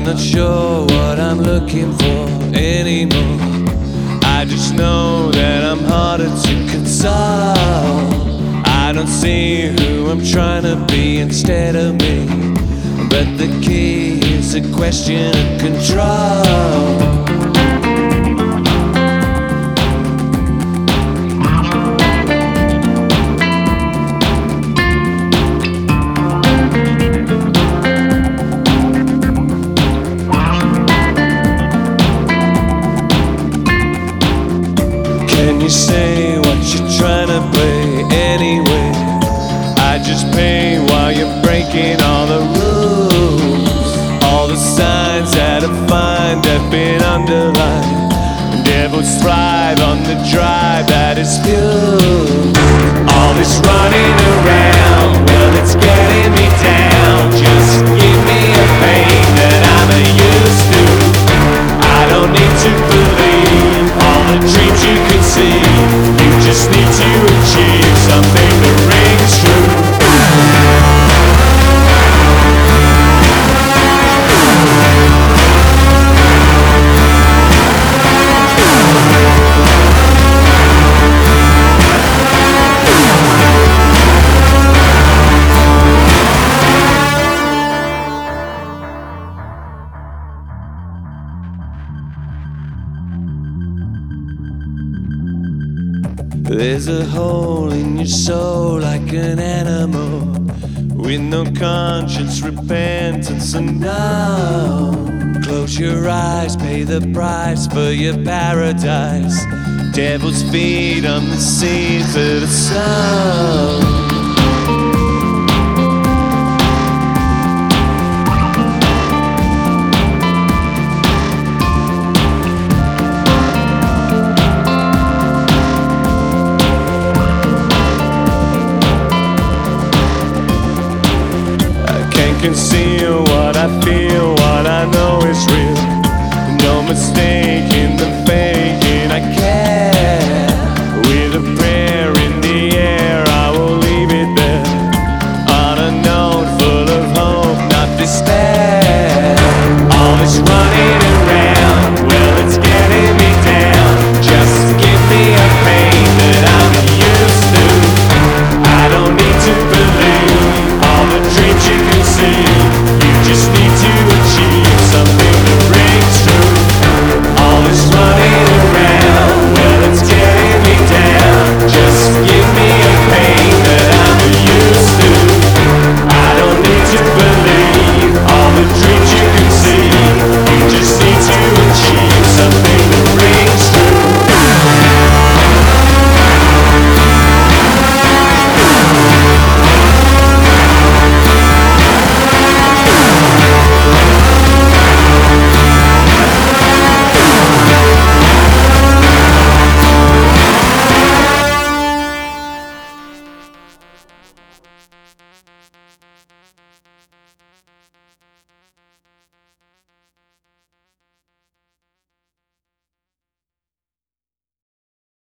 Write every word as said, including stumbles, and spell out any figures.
not sure what I'm looking for anymore. I just know that I'm harder to console. I don't see who I'm trying to be instead of me, but the key is a question of control. Can you say what you're trying to play anyway? I just pay while you're breaking all the rules. All the signs that I find have been underlined. Devils thrive on the drive that is fuel. All this running around, well, it's getting me down. Just give me a pain that I'm used to. I don't need to believe all the dreams you can see. You just need to achieve something that rings true. There's a hole in your soul like an animal, with no conscience, repentance, and now. Close your eyes, pay the price for your paradise. Devils feed on the seeds of the soul. Conceal what I feel, what I know is real. No mistake.